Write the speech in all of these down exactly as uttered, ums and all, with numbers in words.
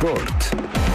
Sport.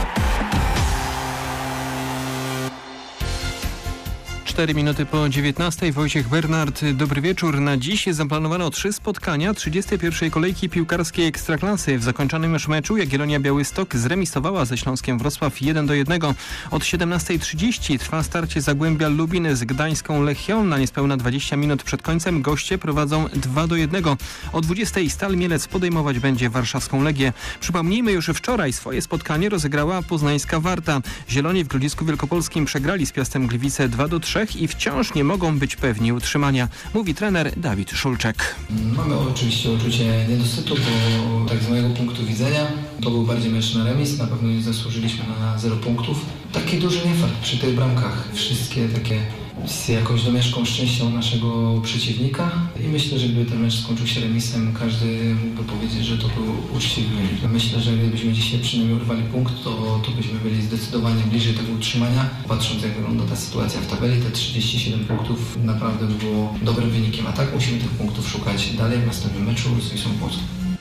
cztery minuty po dziewiętnastej. Wojciech Bernard, dobry wieczór. Na dziś zaplanowano trzy spotkania trzydziestej pierwszej kolejki piłkarskiej Ekstraklasy. W zakończonym już meczu Jagiellonia Białystok zremisowała ze Śląskiem Wrocław jeden do jednego. Od siedemnastej trzydzieści trwa starcie Zagłębia Lubin z gdańską Lechią. Na niespełna dwadzieścia minut przed końcem goście prowadzą dwa do jednego. O dwudziestej Stal Mielec podejmować będzie warszawską Legię. Przypomnijmy, już wczoraj swoje spotkanie rozegrała poznańska Warta. Zieloni w Grodzisku Wielkopolskim przegrali z Piastem Gliwice dwa do trzech i wciąż nie mogą być pewni utrzymania, mówi trener Dawid Szulczek. Mamy oczywiście uczucie niedosytu, bo tak z mojego punktu widzenia to był bardziej mecz na remis, na pewno nie zasłużyliśmy na zero punktów. Taki duży niefart przy tych bramkach, wszystkie takie z jakąś domieszką szczęścia u naszego przeciwnika i myślę, że gdyby ten mecz skończył się remisem, każdy mógłby powiedzieć, że to był uczciwy wynik. Myślę, że gdybyśmy dzisiaj przynajmniej urwali punkt, to, to byśmy byli zdecydowanie bliżej tego utrzymania. Patrząc, jak wygląda ta sytuacja w tabeli, te trzydzieści siedem punktów naprawdę by było dobrym wynikiem, a tak musimy tych punktów szukać dalej w następnym meczu z Wisłą Płocką.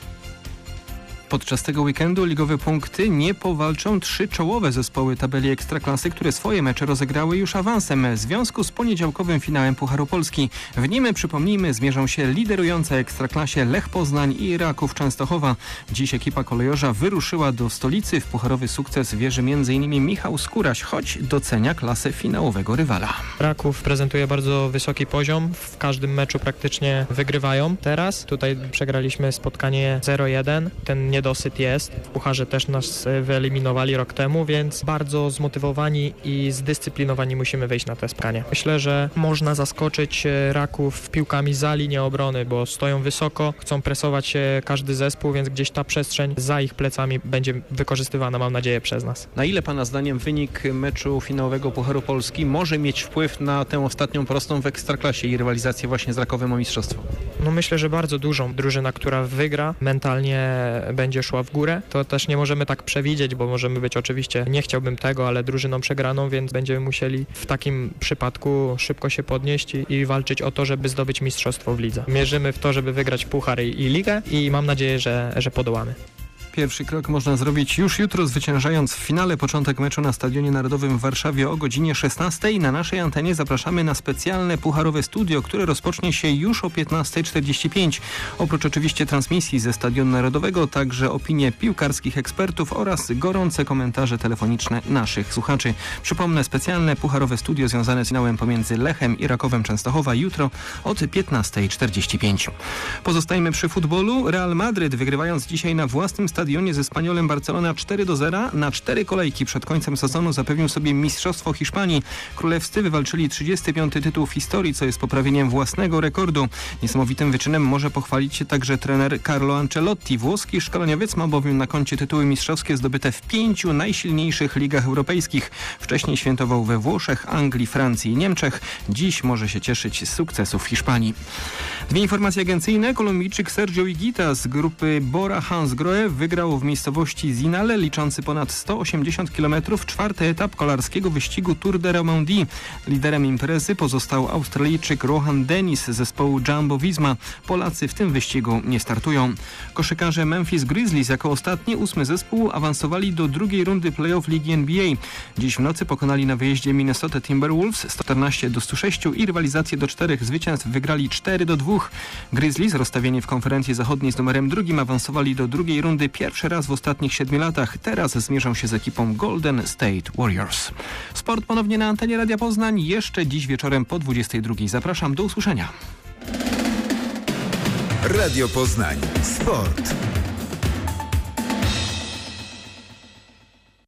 Podczas tego weekendu ligowe punkty nie powalczą trzy czołowe zespoły tabeli Ekstraklasy, które swoje mecze rozegrały już awansem w związku z poniedziałkowym finałem Pucharu Polski. W nim, przypomnijmy, zmierzą się liderujące Ekstraklasie Lech Poznań i Raków Częstochowa. Dziś ekipa kolejorza wyruszyła do stolicy. W pucharowy sukces wierzy między innymi Michał Skóraś, choć docenia klasę finałowego rywala. Raków prezentuje bardzo wysoki poziom. W każdym meczu praktycznie wygrywają. Teraz tutaj przegraliśmy spotkanie zero jeden. Ten niedosyt jest. W pucharze też nas wyeliminowali rok temu, więc bardzo zmotywowani i zdyscyplinowani musimy wyjść na te spotkanie. Myślę, że można zaskoczyć Raków piłkami za linię obrony, bo stoją wysoko, chcą presować każdy zespół, więc gdzieś ta przestrzeń za ich plecami będzie wykorzystywana, mam nadzieję, przez nas. Na ile Pana zdaniem wynik meczu finałowego Pucharu Polski może mieć wpływ na tę ostatnią prostą w Ekstraklasie i rywalizację właśnie z Rakowem o mistrzostwo? No myślę, że bardzo dużą. Drużyna, która wygra, mentalnie będzie szła w górę. To też nie możemy tak przewidzieć, bo możemy być oczywiście, nie chciałbym tego, ale drużyną przegraną, więc będziemy musieli w takim przypadku szybko się podnieść i, i walczyć o to, żeby zdobyć mistrzostwo w lidze. Mierzymy w to, żeby wygrać puchar i, i ligę i mam nadzieję, że, że podołamy. Pierwszy krok można zrobić już jutro, zwyciężając w finale. Początek meczu na Stadionie Narodowym w Warszawie o godzinie szesnastej. Na naszej antenie zapraszamy na specjalne pucharowe studio, które rozpocznie się już o piętnasta czterdzieści pięć. Oprócz oczywiście transmisji ze Stadionu Narodowego, także opinie piłkarskich ekspertów oraz gorące komentarze telefoniczne naszych słuchaczy. Przypomnę, specjalne pucharowe studio związane z finałem pomiędzy Lechem i Rakowem Częstochowa jutro od piętnasta czterdzieści pięć. Pozostajemy przy futbolu. Real Madryt, wygrywając dzisiaj na własnym stadionie ze Spaniolem Barcelona cztery do zera, na cztery kolejki przed końcem sezonu zapewnił sobie mistrzostwo Hiszpanii. Królewscy wywalczyli trzydziesty piąty tytuł w historii, co jest poprawieniem własnego rekordu. Niesamowitym wyczynem może pochwalić się także trener Carlo Ancelotti. Włoski szkoleniowiec ma bowiem na koncie tytuły mistrzowskie zdobyte w pięciu najsilniejszych ligach europejskich. Wcześniej świętował we Włoszech, Anglii, Francji i Niemczech. Dziś może się cieszyć z sukcesów w Hiszpanii. Dwie informacje agencyjne. Kolumbijczyk Sergio Higuita z grupy Bora Hansgrohe wygrał w miejscowości Zinale, liczący ponad sto osiemdziesiąt kilometrów, czwarty etap kolarskiego wyścigu Tour de Romandie. Liderem imprezy pozostał Australijczyk Rohan Dennis z zespołu Jumbo Visma. Polacy w tym wyścigu nie startują. Koszykarze Memphis Grizzlies jako ostatni, ósmy zespół awansowali do drugiej rundy playoff Ligi N B A. Dziś w nocy pokonali na wyjeździe Minnesota Timberwolves sto czternaście do stu sześciu i rywalizację do czterech zwycięstw wygrali cztery do dwóch. Grizzlies, rozstawieni w konferencji zachodniej z numerem drugim, awansowali do drugiej rundy pierwszy raz w ostatnich siedmiu latach. Teraz zmierzą się z ekipą Golden State Warriors. Sport ponownie na antenie Radia Poznań jeszcze dziś wieczorem po dwudziestej drugiej. Zapraszam, do usłyszenia. Radio Poznań. Sport.